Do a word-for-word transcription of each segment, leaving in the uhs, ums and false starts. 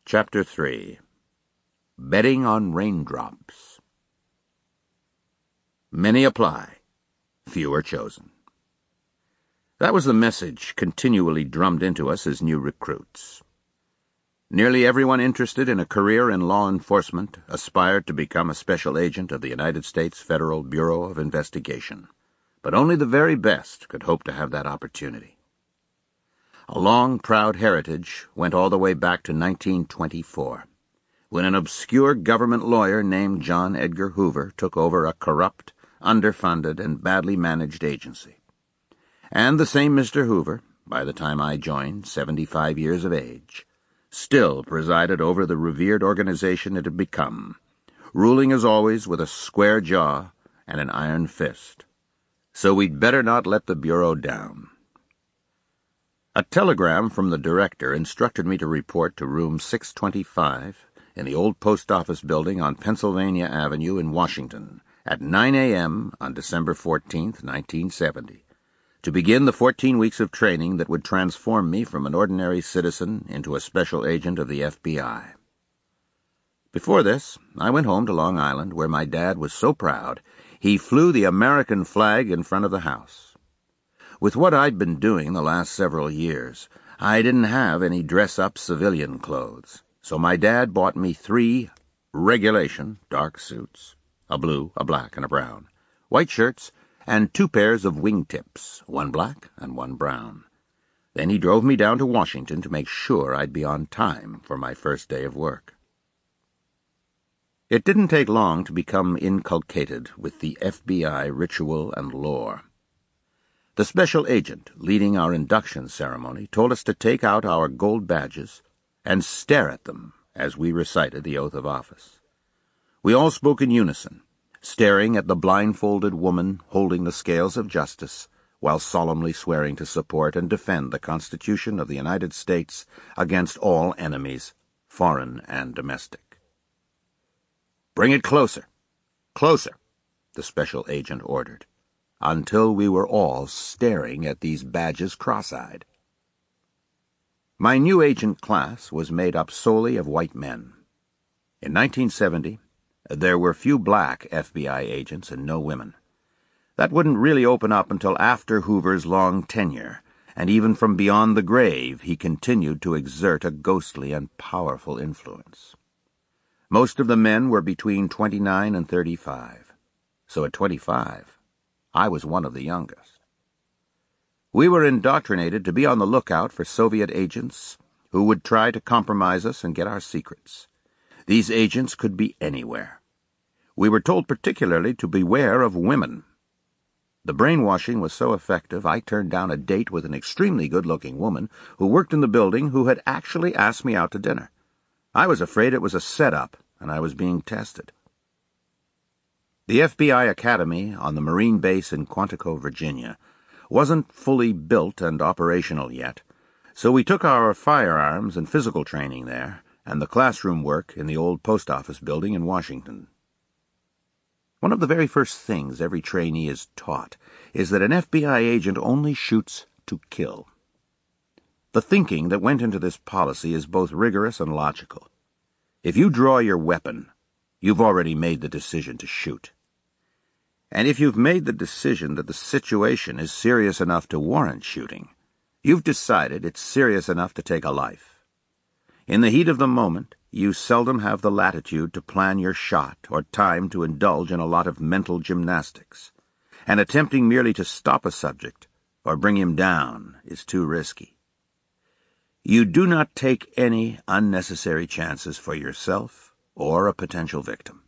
Chapter three. Betting on Raindrops. Many apply, few are chosen. That was the message continually drummed into us as new recruits. Nearly everyone interested in a career in law enforcement aspired to become a special agent of the United States Federal Bureau of Investigation, but only the very best could hope to have that opportunity. A long, proud heritage went all the way back to nineteen twenty-four, when an obscure government lawyer named John Edgar Hoover took over a corrupt, underfunded, and badly managed agency. And the same Mister Hoover, by the time I joined, seventy-five years of age, still presided over the revered organization it had become, ruling as always with a square jaw and an iron fist. So we'd better not let the Bureau down. A telegram from the director instructed me to report to room six twenty-five in the old post office building on Pennsylvania Avenue in Washington at nine a.m. on December fourteenth, nineteen seventy, to begin the fourteen weeks of training that would transform me from an ordinary citizen into a special agent of the F B I. Before this, I went home to Long Island, where my dad was so proud he flew the American flag in front of the house. With what I'd been doing the last several years, I didn't have any dress-up civilian clothes, so my dad bought me three regulation dark suits, a blue, a black, and a brown, white shirts, and two pairs of wingtips, one black and one brown. Then he drove me down to Washington to make sure I'd be on time for my first day of work. It didn't take long to become inculcated with the F B I ritual and lore. The special agent leading our induction ceremony told us to take out our gold badges and stare at them as we recited the oath of office. We all spoke in unison, staring at the blindfolded woman holding the scales of justice while solemnly swearing to support and defend the Constitution of the United States against all enemies, foreign and domestic. "Bring it closer, closer," the special agent ordered, until we were all staring at these badges cross-eyed. My new agent class was made up solely of white men. In nineteen seventy, there were few black F B I agents and no women. That wouldn't really open up until after Hoover's long tenure, and even from beyond the grave he continued to exert a ghostly and powerful influence. Most of the men were between twenty-nine and thirty-five, so at twenty-five, I was one of the youngest. We were indoctrinated to be on the lookout for Soviet agents who would try to compromise us and get our secrets. These agents could be anywhere. We were told particularly to beware of women. The brainwashing was so effective, I turned down a date with an extremely good-looking woman who worked in the building who had actually asked me out to dinner. I was afraid it was a setup, and I was being tested. The F B I Academy on the Marine base in Quantico, Virginia, wasn't fully built and operational yet, so we took our firearms and physical training there, and the classroom work in the old post office building in Washington. One of the very first things every trainee is taught is that an F B I agent only shoots to kill. The thinking that went into this policy is both rigorous and logical. If you draw your weapon, you've already made the decision to shoot. And if you've made the decision that the situation is serious enough to warrant shooting, you've decided it's serious enough to take a life. In the heat of the moment, you seldom have the latitude to plan your shot or time to indulge in a lot of mental gymnastics, and attempting merely to stop a subject or bring him down is too risky. You do not take any unnecessary chances for yourself or a potential victim.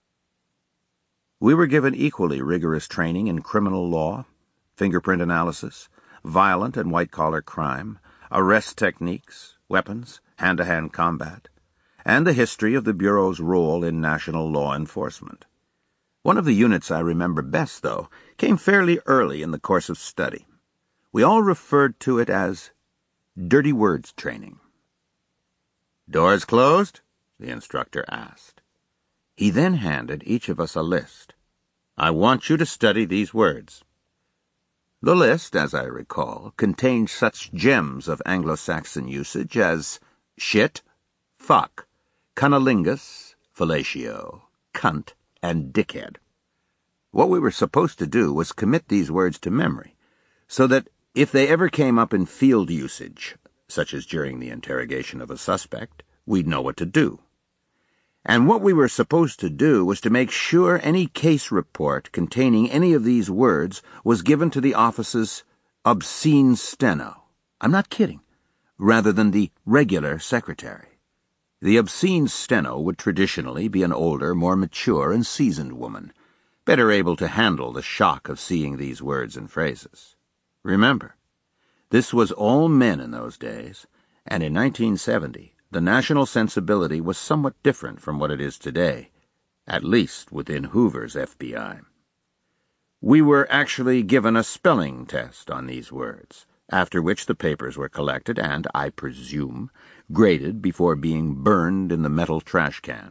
We were given equally rigorous training in criminal law, fingerprint analysis, violent and white-collar crime, arrest techniques, weapons, hand-to-hand combat, and the history of the Bureau's role in national law enforcement. One of the units I remember best, though, came fairly early in the course of study. We all referred to it as dirty words training. "Doors closed?" the instructor asked. He then handed each of us a list. "I want you to study these words." The list, as I recall, contained such gems of Anglo-Saxon usage as shit, fuck, cunnilingus, fellatio, cunt, and dickhead. What we were supposed to do was commit these words to memory, so that if they ever came up in field usage, such as during the interrogation of a suspect, we'd know what to do. And what we were supposed to do was to make sure any case report containing any of these words was given to the office's obscene steno. I'm not kidding. Rather than the regular secretary. The obscene steno would traditionally be an older, more mature and seasoned woman, better able to handle the shock of seeing these words and phrases. Remember, this was all men in those days, and in nineteen seventy, the national sensibility was somewhat different from what it is today, at least within Hoover's F B I. We were actually given a spelling test on these words, after which the papers were collected and, I presume, graded before being burned in the metal trash can.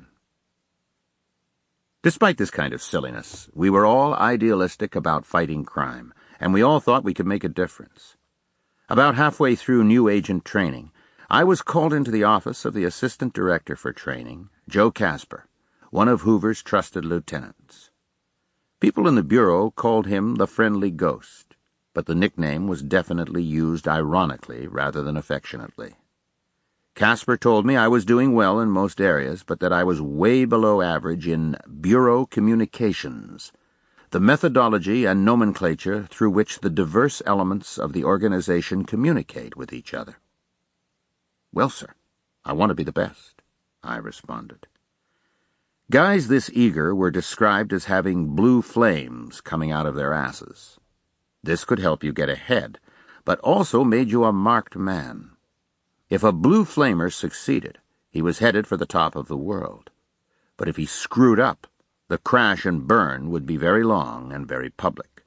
Despite this kind of silliness, we were all idealistic about fighting crime, and we all thought we could make a difference. About halfway through new agent training, I was called into the office of the Assistant Director for Training, Joe Casper, one of Hoover's trusted lieutenants. People in the Bureau called him the Friendly Ghost, but the nickname was definitely used ironically rather than affectionately. Casper told me I was doing well in most areas, but that I was way below average in Bureau communications, the methodology and nomenclature through which the diverse elements of the organization communicate with each other. Well, sir, I want to be the best, I responded. Guys this eager were described as having blue flames coming out of their asses. This could help you get ahead, but also made you a marked man. If a blue flamer succeeded, he was headed for the top of the world. But if he screwed up, the crash and burn would be very long and very public.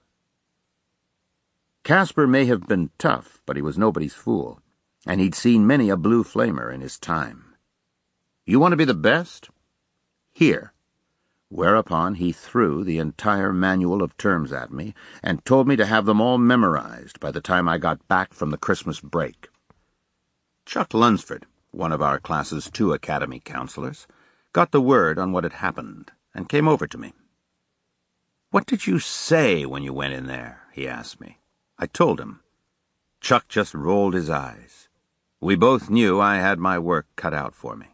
Casper may have been tough, but he was nobody's fool, and he'd seen many a blue flamer in his time. You want to be the best? Here. Whereupon he threw the entire manual of terms at me and told me to have them all memorized by the time I got back from the Christmas break. Chuck Lunsford, one of our class's two academy counselors, got the word on what had happened and came over to me. "What did you say when you went in there?" he asked me. I told him. Chuck just rolled his eyes. We both knew I had my work cut out for me.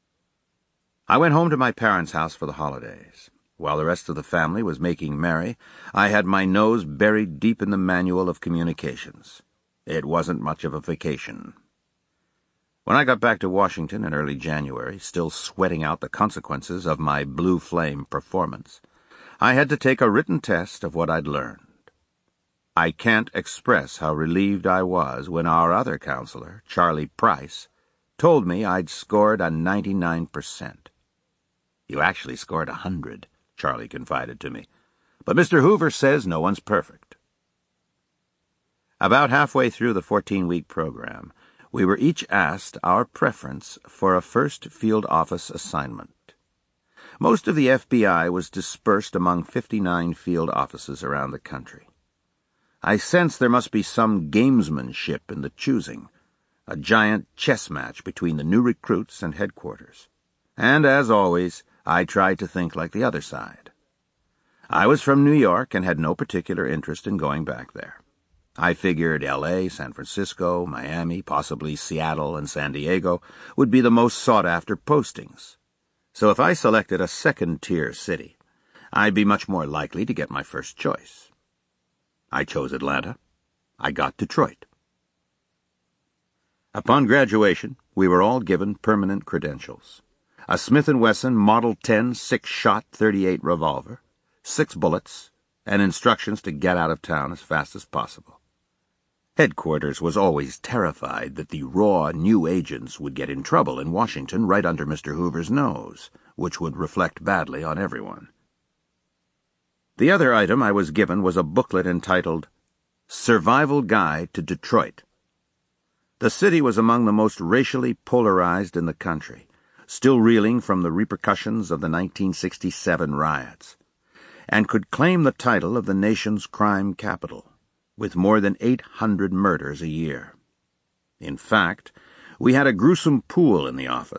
I went home to my parents' house for the holidays. While the rest of the family was making merry, I had my nose buried deep in the manual of communications. It wasn't much of a vacation. When I got back to Washington in early January, still sweating out the consequences of my blue flame performance, I had to take a written test of what I'd learned. I can't express how relieved I was when our other counselor, Charlie Price, told me I'd scored a ninety-nine percent. "You actually scored a hundred," Charlie confided to me. "But Mister Hoover says no one's perfect." About halfway through the fourteen-week program, we were each asked our preference for a first field office assignment. Most of the F B I was dispersed among fifty-nine field offices around the country. I sensed there must be some gamesmanship in the choosing, a giant chess match between the new recruits and headquarters. And, as always, I tried to think like the other side. I was from New York and had no particular interest in going back there. I figured L A, San Francisco, Miami, possibly Seattle and San Diego would be the most sought-after postings. So if I selected a second-tier city, I'd be much more likely to get my first choice. I chose Atlanta. I got Detroit. Upon graduation, we were all given permanent credentials. A Smith and Wesson Model ten six-shot thirty-eight revolver, six bullets, and instructions to get out of town as fast as possible. Headquarters was always terrified that the raw new agents would get in trouble in Washington right under Mister Hoover's nose, which would reflect badly on everyone. The other item I was given was a booklet entitled Survival Guide to Detroit. The city was among the most racially polarized in the country, still reeling from the repercussions of the nineteen sixty-seven riots, and could claim the title of the nation's crime capital, with more than eight hundred murders a year. In fact, we had a gruesome pool in the office,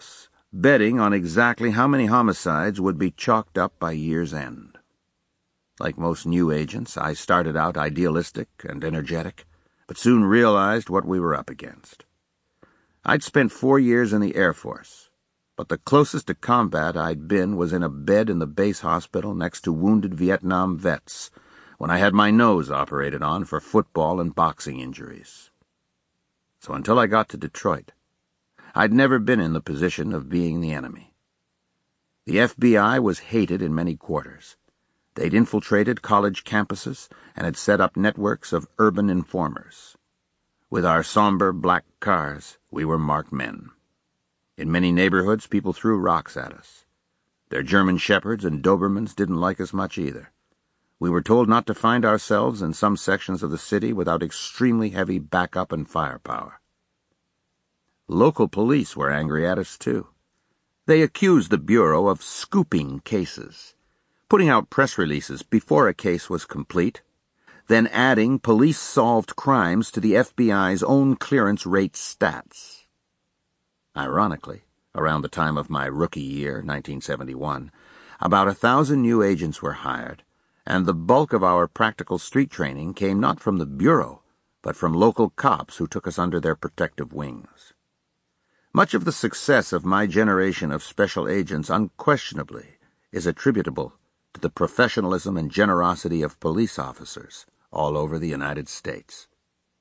betting on exactly how many homicides would be chalked up by year's end. Like most new agents, I started out idealistic and energetic, but soon realized what we were up against. I'd spent four years in the Air Force, but the closest to combat I'd been was in a bed in the base hospital next to wounded Vietnam vets when I had my nose operated on for football and boxing injuries. So until I got to Detroit, I'd never been in the position of being the enemy. The F B I was hated in many quarters. They'd infiltrated college campuses and had set up networks of urban informers. With our somber black cars, we were marked men. In many neighborhoods, people threw rocks at us. Their German shepherds and Dobermans didn't like us much either. We were told not to find ourselves in some sections of the city without extremely heavy backup and firepower. Local police were angry at us, too. They accused the Bureau of scooping cases, putting out press releases before a case was complete, then adding police-solved crimes to the F B I's own clearance rate stats. Ironically, around the time of my rookie year, nineteen seventy-one, about a thousand new agents were hired, and the bulk of our practical street training came not from the Bureau, but from local cops who took us under their protective wings. Much of the success of my generation of special agents unquestionably is attributable to the professionalism and generosity of police officers all over the United States.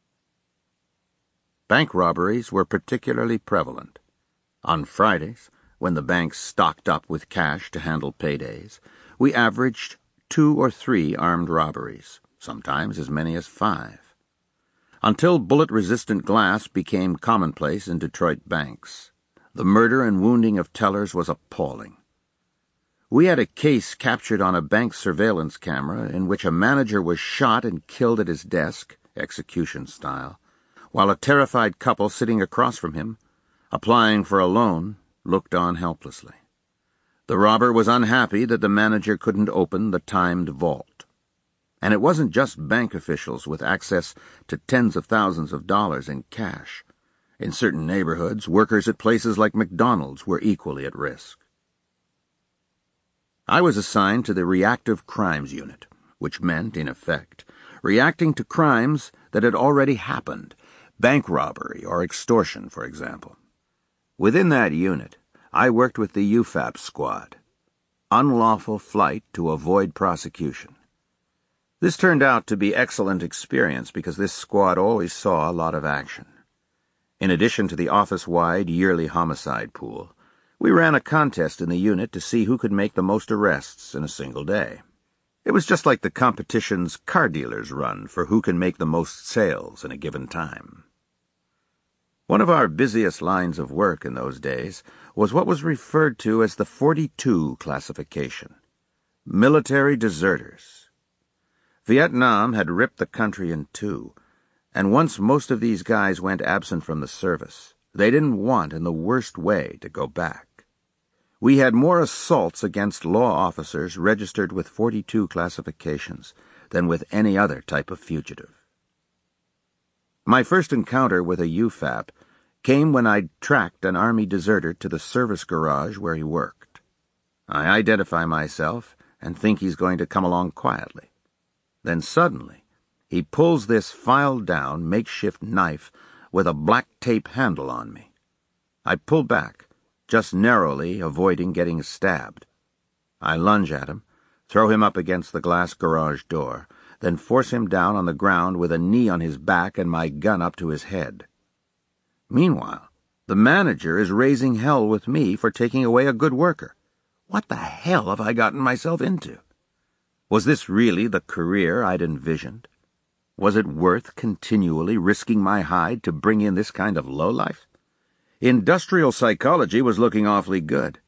Bank robberies were particularly prevalent. On Fridays, when the banks stocked up with cash to handle paydays, we averaged two or three armed robberies, sometimes as many as five. Until bullet-resistant glass became commonplace in Detroit banks, the murder and wounding of tellers was appalling. We had a case captured on a bank surveillance camera in which a manager was shot and killed at his desk, execution style, while a terrified couple sitting across from him, applying for a loan, looked on helplessly. The robber was unhappy that the manager couldn't open the timed vault. And it wasn't just bank officials with access to tens of thousands of dollars in cash. In certain neighborhoods, workers at places like McDonald's were equally at risk. I was assigned to the Reactive Crimes Unit, which meant, in effect, reacting to crimes that had already happened, bank robbery or extortion, for example. Within that unit, I worked with the U F A P squad, unlawful flight to avoid prosecution. This turned out to be excellent experience because this squad always saw a lot of action. In addition to the office-wide yearly homicide pool, we ran a contest in the unit to see who could make the most arrests in a single day. It was just like the competition's car dealers run for who can make the most sales in a given time. One of our busiest lines of work in those days was what was referred to as the forty-two classification, military deserters. Vietnam had ripped the country in two, and once most of these guys went absent from the service, they didn't want in the worst way to go back. We had more assaults against law officers registered with forty-two classifications than with any other type of fugitive. My first encounter with a U F A P came when I'd tracked an Army deserter to the service garage where he worked. I identify myself and think he's going to come along quietly. Then suddenly, he pulls this filed-down makeshift knife with a black tape handle on me. I pull back, just narrowly avoiding getting stabbed. I lunge at him, throw him up against the glass garage door, then force him down on the ground with a knee on his back and my gun up to his head. Meanwhile, the manager is raising hell with me for taking away a good worker. What the hell have I gotten myself into? Was this really the career I'd envisioned? Was it worth continually risking my hide to bring in this kind of lowlife? Industrial psychology was looking awfully good.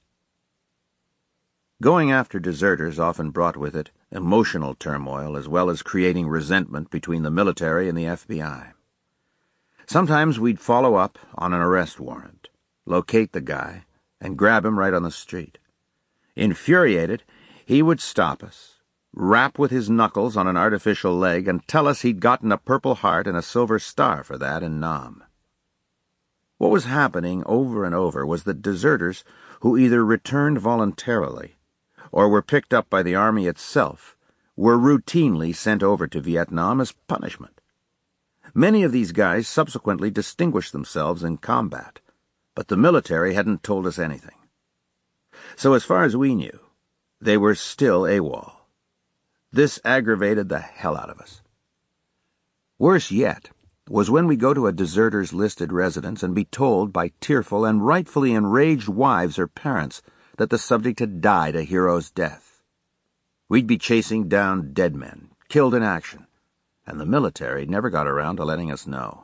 Going after deserters often brought with it emotional turmoil as well as creating resentment between the military and the F B I. Sometimes we'd follow up on an arrest warrant, locate the guy, and grab him right on the street. Infuriated, he would stop us, rap with his knuckles on an artificial leg, and tell us he'd gotten a Purple Heart and a Silver Star for that in Nam. What was happening over and over was that deserters who either returned voluntarily or were picked up by the Army itself were routinely sent over to Vietnam as punishment. Many of these guys subsequently distinguished themselves in combat, but the military hadn't told us anything. So as far as we knew, they were still AWOL. This aggravated the hell out of us. Worse yet was when we go to a deserters listed residence and be told by tearful and rightfully enraged wives or parents that the subject had died a hero's death. We'd be chasing down dead men, killed in action, and the military never got around to letting us know.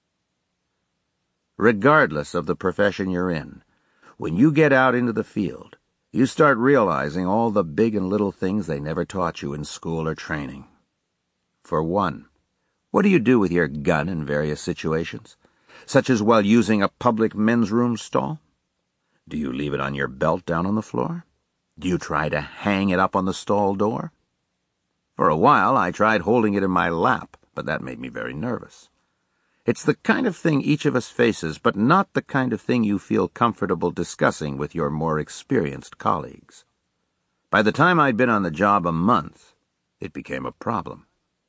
Regardless of the profession you're in, when you get out into the field, you start realizing all the big and little things they never taught you in school or training. For one, what do you do with your gun in various situations, such as while using a public men's room stall? Do you leave it on your belt down on the floor? Do you try to hang it up on the stall door? For a while, I tried holding it in my lap, but that made me very nervous. It's the kind of thing each of us faces, but not the kind of thing you feel comfortable discussing with your more experienced colleagues. By the time I'd been on the job a month, it became a problem.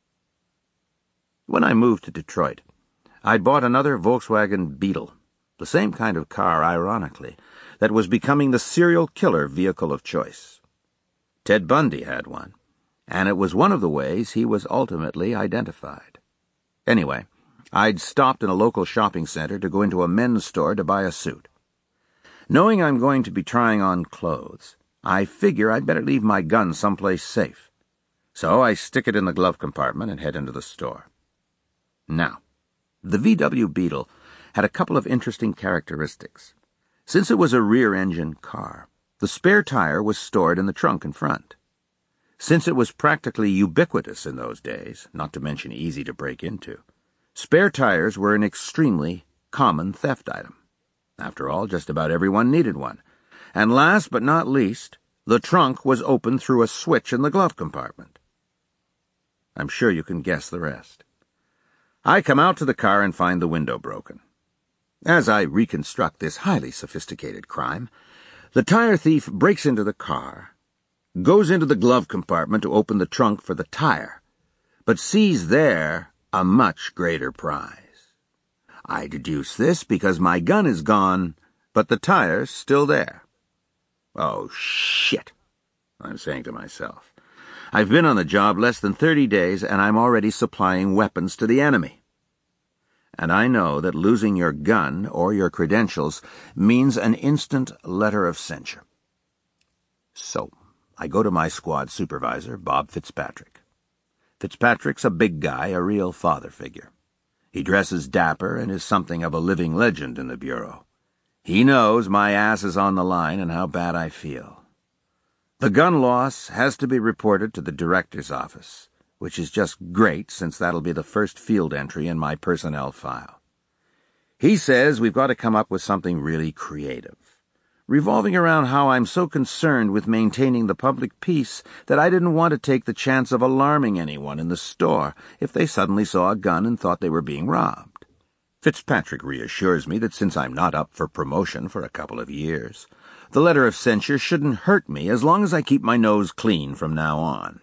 When I moved to Detroit, I'd bought another Volkswagen Beetle, the same kind of car, ironically, that was becoming the serial killer vehicle of choice. Ted Bundy had one, and it was one of the ways he was ultimately identified. Anyway, I'd stopped in a local shopping center to go into a men's store to buy a suit. Knowing I'm going to be trying on clothes, I figure I'd better leave my gun someplace safe. So I stick it in the glove compartment and head into the store. Now, the V W Beetle had a couple of interesting characteristics. Since it was a rear-engine car, the spare tire was stored in the trunk in front. Since it was practically ubiquitous in those days, not to mention easy to break into, spare tires were an extremely common theft item. After all, just about everyone needed one. And last but not least, the trunk was opened through a switch in the glove compartment. I'm sure you can guess the rest. I come out to the car and find the window broken. As I reconstruct this highly sophisticated crime, the tire thief breaks into the car, goes into the glove compartment to open the trunk for the tire, but sees there a much greater prize. I deduce this because my gun is gone, but the tire's still there. Oh, shit, I'm saying to myself. I've been on the job less than thirty days, and I'm already supplying weapons to the enemy. And I know that losing your gun or your credentials means an instant letter of censure. So, I go to my squad supervisor, Bob Fitzpatrick. Fitzpatrick's a big guy, a real father figure. He dresses dapper and is something of a living legend in the Bureau. He knows my ass is on the line and how bad I feel. The gun loss has to be reported to the director's office, which is just great since that'll be the first field entry in my personnel file. He says we've got to come up with something really creative, revolving around how I'm so concerned with maintaining the public peace that I didn't want to take the chance of alarming anyone in the store if they suddenly saw a gun and thought they were being robbed. Fitzpatrick reassures me that since I'm not up for promotion for a couple of years, the letter of censure shouldn't hurt me as long as I keep my nose clean from now on.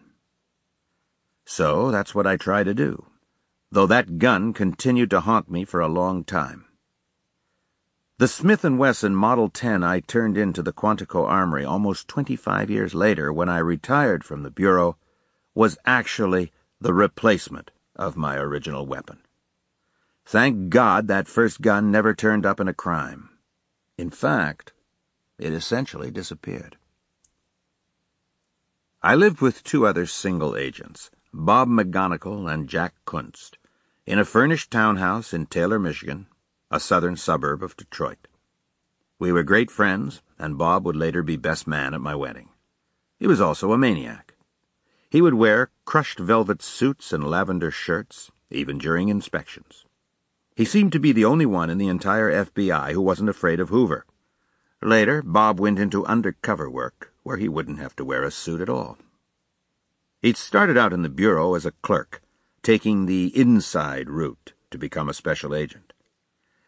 So that's what I try to do, though that gun continued to haunt me for a long time. The Smith and Wesson Model ten I turned into the Quantico Armory almost twenty-five years later when I retired from the Bureau was actually the replacement of my original weapon. Thank God that first gun never turned up in a crime. In fact, it essentially disappeared. I lived with two other single agents, Bob McGonigal and Jack Kunst, in a furnished townhouse in Taylor, Michigan, a southern suburb of Detroit. We were great friends, and Bob would later be best man at my wedding. He was also a maniac. He would wear crushed velvet suits and lavender shirts, even during inspections. He seemed to be the only one in the entire F B I who wasn't afraid of Hoover. Later, Bob went into undercover work, where he wouldn't have to wear a suit at all. He'd started out in the Bureau as a clerk, taking the inside route to become a special agent.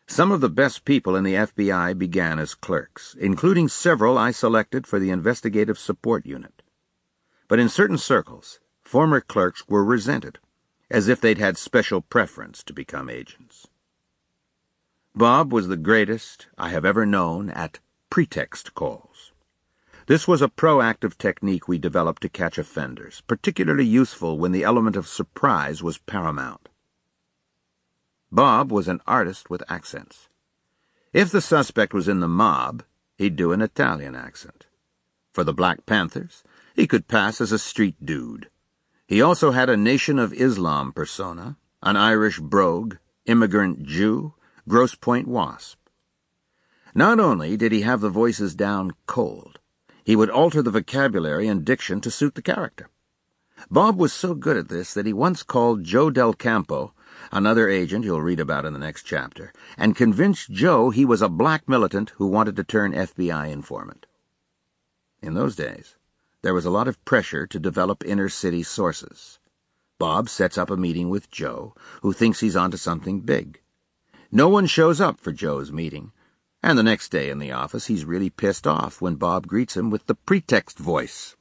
Some of the best people in the F B I began as clerks, including several I selected for the Investigative Support Unit. But in certain circles, former clerks were resented, as if they'd had special preference to become agents. Bob was the greatest I have ever known at pretext calls. This was a proactive technique we developed to catch offenders, particularly useful when the element of surprise was paramount. Bob was an artist with accents. If the suspect was in the mob, he'd do an Italian accent. For the Black Panthers, he could pass as a street dude. He also had a Nation of Islam persona, an Irish brogue, immigrant Jew, Grosse Pointe wasp. Not only did he have the voices down cold, he would alter the vocabulary and diction to suit the character. Bob was so good at this that he once called Joe Del Campo, another agent you'll read about in the next chapter, and convinced Joe he was a black militant who wanted to turn F B I informant. In those days, there was a lot of pressure to develop inner-city sources. Bob sets up a meeting with Joe, who thinks he's onto something big. No one shows up for Joe's meeting, and the next day in the office he's really pissed off when Bob greets him with the pretext voice.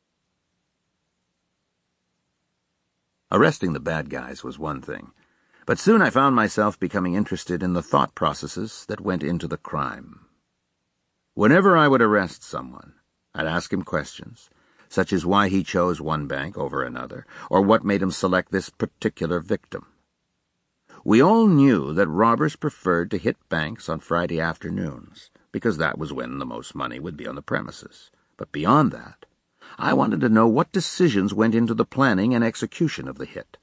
Arresting the bad guys was one thing, but soon I found myself becoming interested in the thought processes that went into the crime. Whenever I would arrest someone, I'd ask him questions, such as why he chose one bank over another, or what made him select this particular victim. We all knew that robbers preferred to hit banks on Friday afternoons, because that was when the most money would be on the premises. But beyond that, I wanted to know what decisions went into the planning and execution of the hit.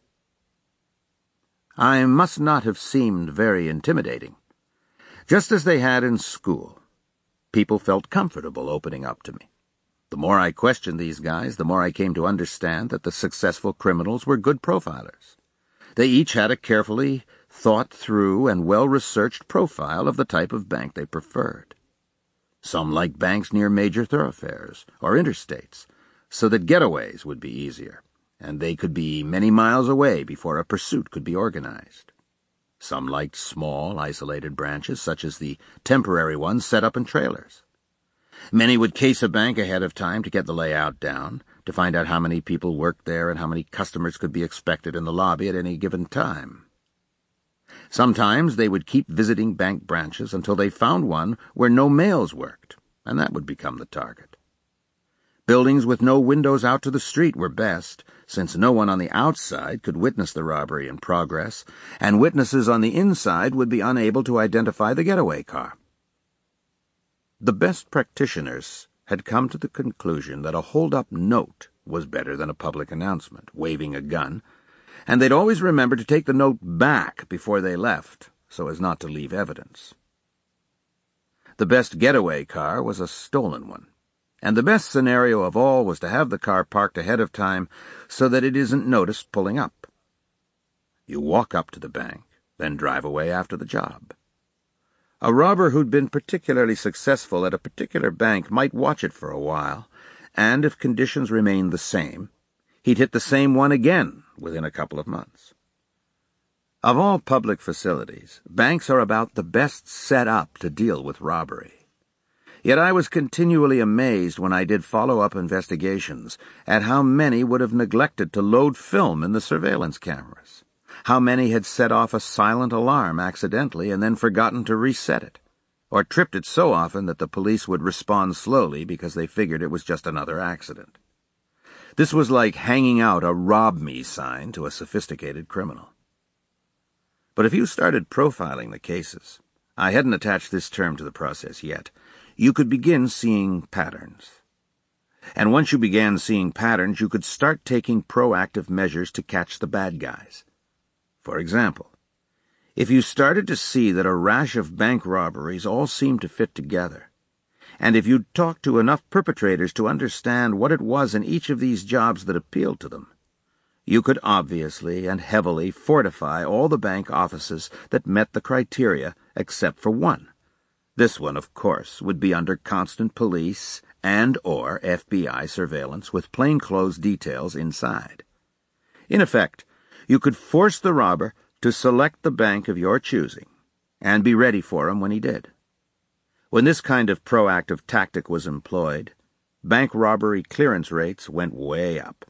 I must not have seemed very intimidating. Just as they had in school, people felt comfortable opening up to me. The more I questioned these guys, the more I came to understand that the successful criminals were good profilers. They each had a carefully thought-through and well-researched profile of the type of bank they preferred. Some liked banks near major thoroughfares or interstates, so that getaways would be easier, and they could be many miles away before a pursuit could be organized. Some liked small, isolated branches, such as the temporary ones set up in trailers. Many would case a bank ahead of time to get the layout down, to find out how many people worked there and how many customers could be expected in the lobby at any given time. Sometimes they would keep visiting bank branches until they found one where no mails worked, and that would become the target. Buildings with no windows out to the street were best, since no one on the outside could witness the robbery in progress, and witnesses on the inside would be unable to identify the getaway car. The best practitioners had come to the conclusion that a hold-up note was better than a public announcement, waving a gun, and they'd always remember to take the note back before they left, so as not to leave evidence. The best getaway car was a stolen one, and the best scenario of all was to have the car parked ahead of time so that it isn't noticed pulling up. You walk up to the bank, then drive away after the job. A robber who'd been particularly successful at a particular bank might watch it for a while, and if conditions remained the same, he'd hit the same one again within a couple of months. Of all public facilities, banks are about the best set up to deal with robbery. Yet I was continually amazed when I did follow-up investigations at how many would have neglected to load film in the surveillance cameras. How many had set off a silent alarm accidentally and then forgotten to reset it, or tripped it so often that the police would respond slowly because they figured it was just another accident. This was like hanging out a "rob me" sign to a sophisticated criminal. But if you started profiling the cases, I hadn't attached this term to the process yet, you could begin seeing patterns. And once you began seeing patterns, you could start taking proactive measures to catch the bad guys. For example, if you started to see that a rash of bank robberies all seemed to fit together, and if you'd talked to enough perpetrators to understand what it was in each of these jobs that appealed to them, you could obviously and heavily fortify all the bank offices that met the criteria except for one. This one, of course, would be under constant police and or F B I surveillance with plainclothes details inside. In effect, you could force the robber to select the bank of your choosing, and be ready for him when he did. When this kind of proactive tactic was employed, bank robbery clearance rates went way up.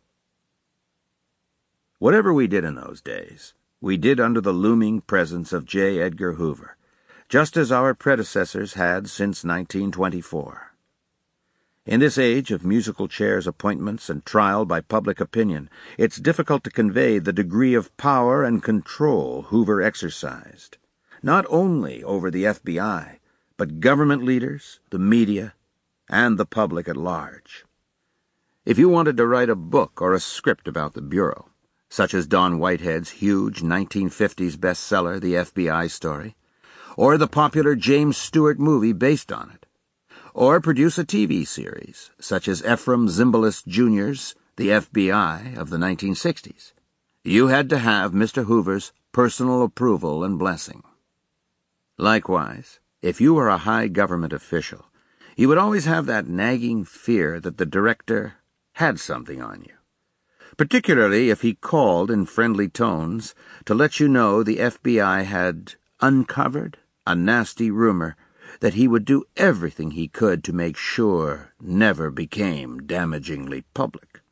Whatever we did in those days, we did under the looming presence of J. Edgar Hoover, just as our predecessors had since nineteen twenty-four. In this age of musical chairs appointments and trial by public opinion, it's difficult to convey the degree of power and control Hoover exercised, not only over the F B I, but government leaders, the media, and the public at large. If you wanted to write a book or a script about the Bureau, such as Don Whitehead's huge nineteen fifties bestseller, The F B I Story, or the popular James Stewart movie based on it, or produce a T V series, such as Ephraim Zimbalist Junior's The F B I of the nineteen sixties, you had to have Mister Hoover's personal approval and blessing. Likewise, if you were a high government official, you would always have that nagging fear that the director had something on you, particularly if he called in friendly tones to let you know the F B I had uncovered a nasty rumor that he would do everything he could to make sure never became damagingly public.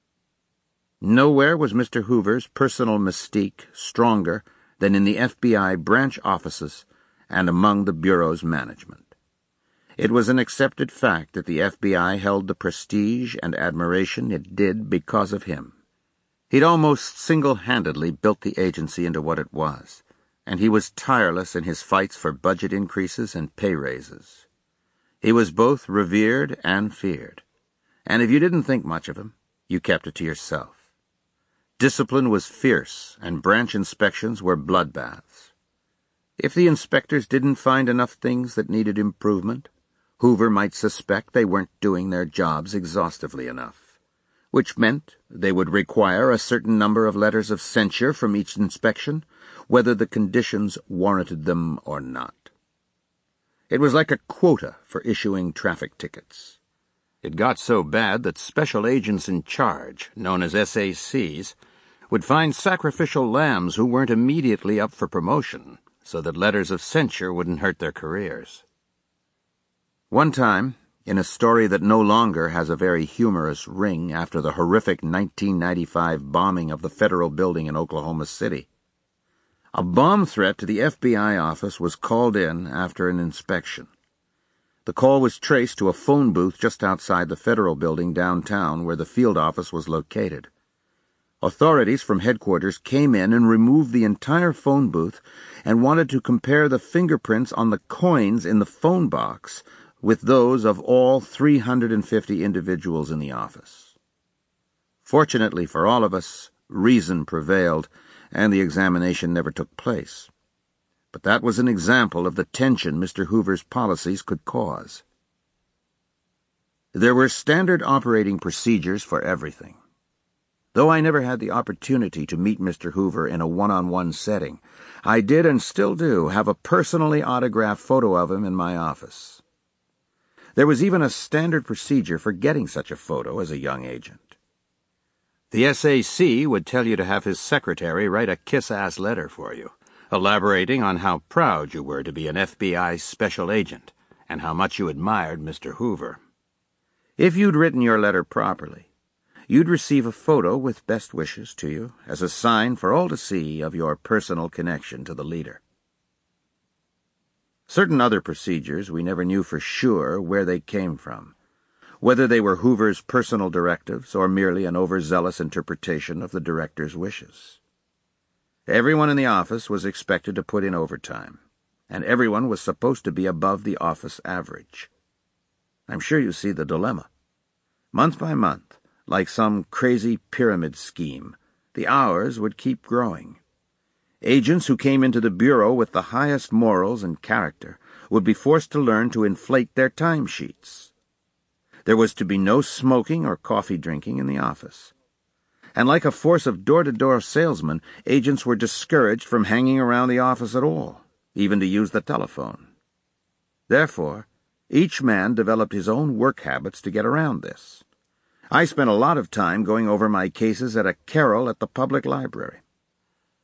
Nowhere was Mister Hoover's personal mystique stronger than in the F B I branch offices and among the Bureau's management. It was an accepted fact that the F B I held the prestige and admiration it did because of him. He'd almost single-handedly built the agency into what it was, and he was tireless in his fights for budget increases and pay raises. He was both revered and feared, and if you didn't think much of him, you kept it to yourself. Discipline was fierce, and branch inspections were bloodbaths. If the inspectors didn't find enough things that needed improvement, Hoover might suspect they weren't doing their jobs exhaustively enough, which meant they would require a certain number of letters of censure from each inspection, whether the conditions warranted them or not. It was like a quota for issuing traffic tickets. It got so bad that special agents in charge, known as S A Cs, would find sacrificial lambs who weren't immediately up for promotion, so that letters of censure wouldn't hurt their careers. One time, in a story that no longer has a very humorous ring after the horrific nineteen ninety-five bombing of the federal building in Oklahoma City, a bomb threat to the F B I office was called in after an inspection. The call was traced to a phone booth just outside the federal building downtown where the field office was located. Authorities from headquarters came in and removed the entire phone booth and wanted to compare the fingerprints on the coins in the phone box with those of all three hundred fifty individuals in the office. Fortunately for all of us, reason prevailed, and the examination never took place. But that was an example of the tension Mister Hoover's policies could cause. There were standard operating procedures for everything. Though I never had the opportunity to meet Mister Hoover in a one-on-one setting, I did and still do have a personally autographed photo of him in my office. There was even a standard procedure for getting such a photo as a young agent. The S A C would tell you to have his secretary write a kiss-ass letter for you, elaborating on how proud you were to be an F B I special agent and how much you admired Mister Hoover. If you'd written your letter properly, you'd receive a photo with best wishes to you as a sign for all to see of your personal connection to the leader. Certain other procedures we never knew for sure where they came from, whether they were Hoover's personal directives or merely an overzealous interpretation of the director's wishes. Everyone in the office was expected to put in overtime, and everyone was supposed to be above the office average. I'm sure you see the dilemma. Month by month, like some crazy pyramid scheme, the hours would keep growing. Agents who came into the Bureau with the highest morals and character would be forced to learn to inflate their timesheets. There was to be no smoking or coffee drinking in the office. And like a force of door-to-door salesmen, agents were discouraged from hanging around the office at all, even to use the telephone. Therefore, each man developed his own work habits to get around this. I spent a lot of time going over my cases at a carrel at the public library.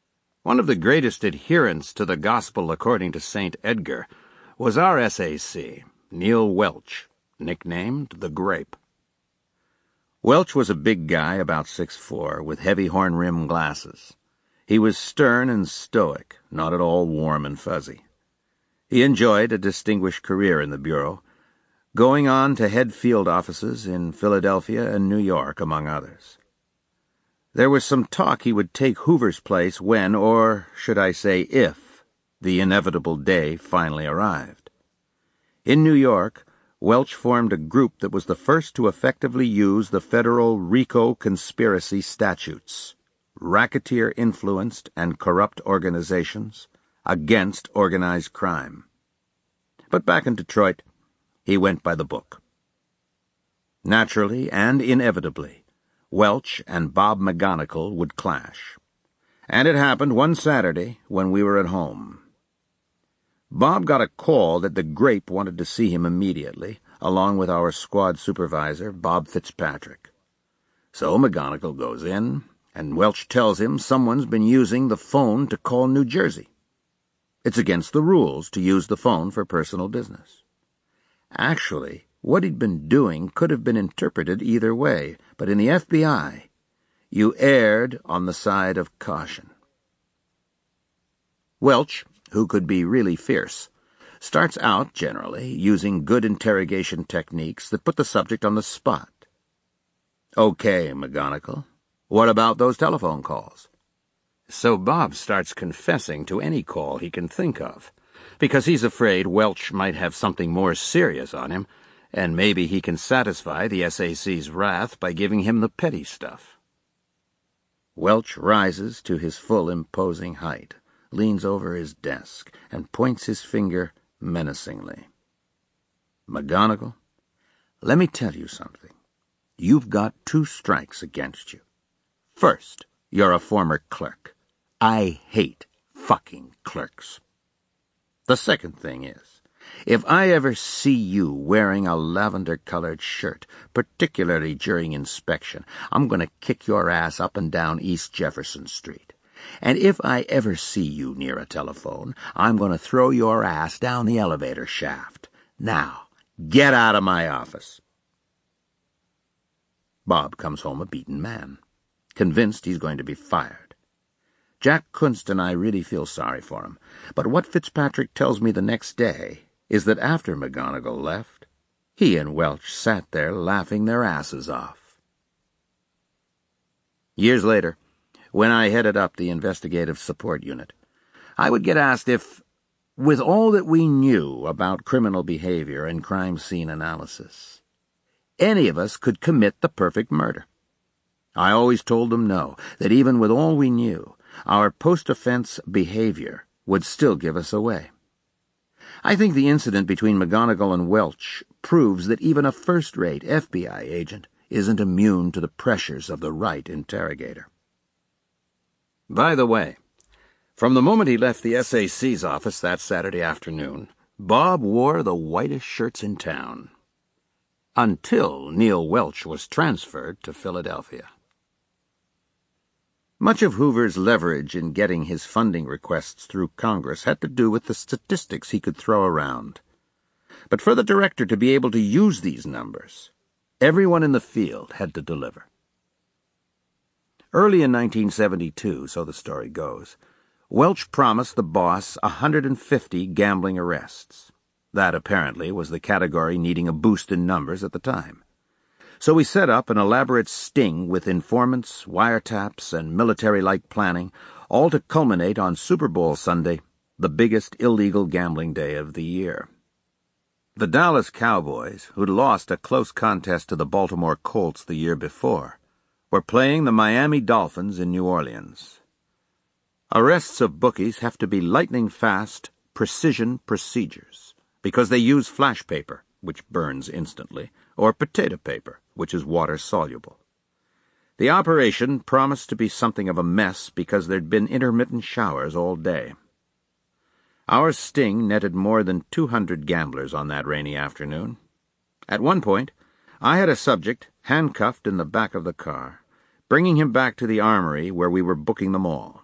One of the greatest adherents to the gospel according to Saint Edgar was our S A C, Neil Welch, nicknamed the Grape. Welch was a big guy about six foot four, with heavy horn-rimmed glasses. He was stern and stoic, not at all warm and fuzzy. He enjoyed a distinguished career in the Bureau, going on to head field offices in Philadelphia and New York, among others. There was some talk he would take Hoover's place when, or should I say if, the inevitable day finally arrived. In New York, Welch formed a group that was the first to effectively use the federal RICO conspiracy statutes, racketeer-influenced and corrupt organizations, against organized crime. But back in Detroit, he went by the book. Naturally and inevitably, Welch and Bob McGonigal would clash. And it happened one Saturday when we were at home. Bob got a call that the Grape wanted to see him immediately, along with our squad supervisor, Bob Fitzpatrick. So McGonigal goes in, and Welch tells him someone's been using the phone to call New Jersey. It's against the rules to use the phone for personal business. Actually, what he'd been doing could have been interpreted either way, but in the F B I, you erred on the side of caution. Welch, who could be really fierce, starts out, generally, using good interrogation techniques that put the subject on the spot. Okay, McGonigal, what about those telephone calls? So Bob starts confessing to any call he can think of, because he's afraid Welch might have something more serious on him, and maybe he can satisfy the S A C's wrath by giving him the petty stuff. Welch rises to his full imposing height, leans over his desk, and points his finger menacingly. McGonigal, let me tell you something. You've got two strikes against you. First, you're a former clerk. I hate fucking clerks. The second thing is, if I ever see you wearing a lavender-colored shirt, particularly during inspection, I'm going to kick your ass up and down East Jefferson Street. And if I ever see you near a telephone, I'm going to throw your ass down the elevator shaft. Now, get out of my office. Bob comes home a beaten man, convinced he's going to be fired. Jack Kunst and I really feel sorry for him, but what Fitzpatrick tells me the next day is that after McGonigal left, he and Welch sat there laughing their asses off. Years later, when I headed up the investigative support unit, I would get asked if, with all that we knew about criminal behavior and crime scene analysis, any of us could commit the perfect murder. I always told them no, that even with all we knew, our post-offense behavior would still give us away. I think the incident between McGonigal and Welch proves that even a first-rate F B I agent isn't immune to the pressures of the right interrogator. By the way, from the moment he left the S A C's office that Saturday afternoon, Bob wore the whitest shirts in town. Until Neil Welch was transferred to Philadelphia. Much of Hoover's leverage in getting his funding requests through Congress had to do with the statistics he could throw around. But for the director to be able to use these numbers, everyone in the field had to deliver. Early in nineteen seventy-two, so the story goes, Welch promised the boss one hundred fifty gambling arrests. That apparently was the category needing a boost in numbers at the time. So we set up an elaborate sting with informants, wiretaps, and military-like planning, all to culminate on Super Bowl Sunday, the biggest illegal gambling day of the year. The Dallas Cowboys, who'd lost a close contest to the Baltimore Colts the year before, were playing the Miami Dolphins in New Orleans. Arrests of bookies have to be lightning-fast, precision procedures, because they use flash paper, which burns instantly, or potato paper, which is water-soluble. The operation promised to be something of a mess because there'd been intermittent showers all day. Our sting netted more than two hundred gamblers on that rainy afternoon. At one point, I had a subject handcuffed in the back of the car, bringing him back to the armory where we were booking them all.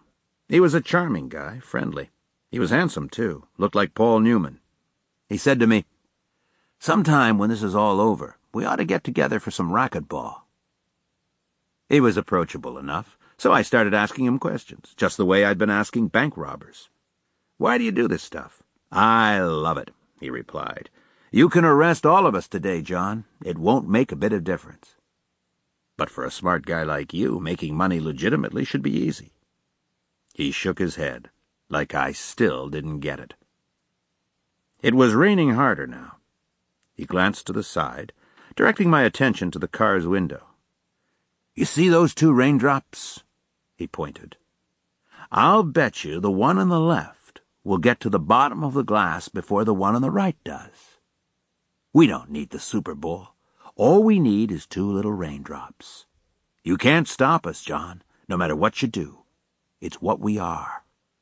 He was a charming guy, friendly. He was handsome, too, looked like Paul Newman. He said to me, "Sometime when this is all over, we ought to get together for some racquetball." He was approachable enough, so I started asking him questions, just the way I'd been asking bank robbers. "Why do you do this stuff?" "I love it," he replied. "You can arrest all of us today, John. It won't make a bit of difference. But for a smart guy like you, making money legitimately should be easy." He shook his head, like I still didn't get it. It was raining harder now. He glanced to the side, directing my attention to the car's window. "You see those two raindrops?" He pointed. "I'll bet you the one on the left will get to the bottom of the glass before the one on the right does. We don't need the Super Bowl. All we need is two little raindrops. You can't stop us, John, no matter what you do. It's what we are."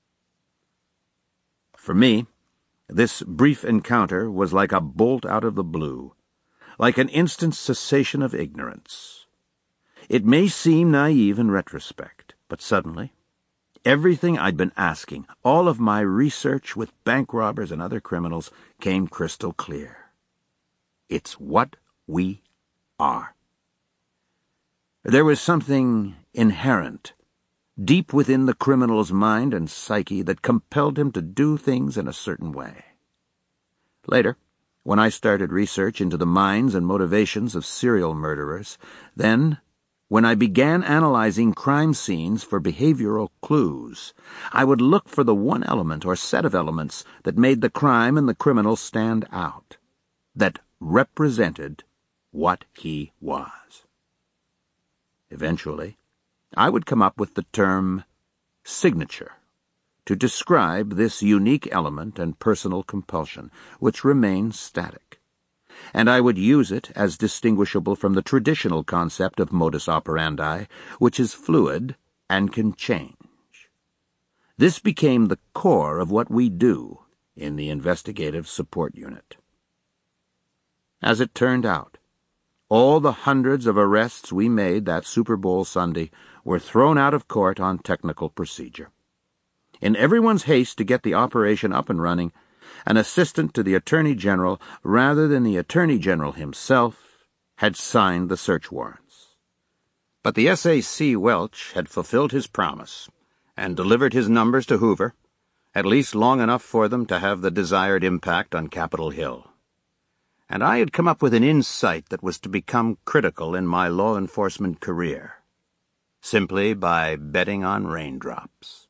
For me, this brief encounter was like a bolt out of the blue, like an instant cessation of ignorance. It may seem naive in retrospect, but suddenly, everything I'd been asking, all of my research with bank robbers and other criminals, came crystal clear. It's what we are. There was something inherent, deep within the criminal's mind and psyche, that compelled him to do things in a certain way. Later, when I started research into the minds and motivations of serial murderers, then, when I began analyzing crime scenes for behavioral clues, I would look for the one element or set of elements that made the crime and the criminal stand out, that represented what he was. Eventually, I would come up with the term signature to describe this unique element and personal compulsion, which remains static, and I would use it as distinguishable from the traditional concept of modus operandi, which is fluid and can change. This became the core of what we do in the Investigative Support Unit. As it turned out, all the hundreds of arrests we made that Super Bowl Sunday were thrown out of court on technical procedure. In everyone's haste to get the operation up and running, an assistant to the Attorney General, rather than the Attorney General himself, had signed the search warrants. But the S A C Welch had fulfilled his promise and delivered his numbers to Hoover, at least long enough for them to have the desired impact on Capitol Hill. And I had come up with an insight that was to become critical in my law enforcement career, simply by betting on raindrops.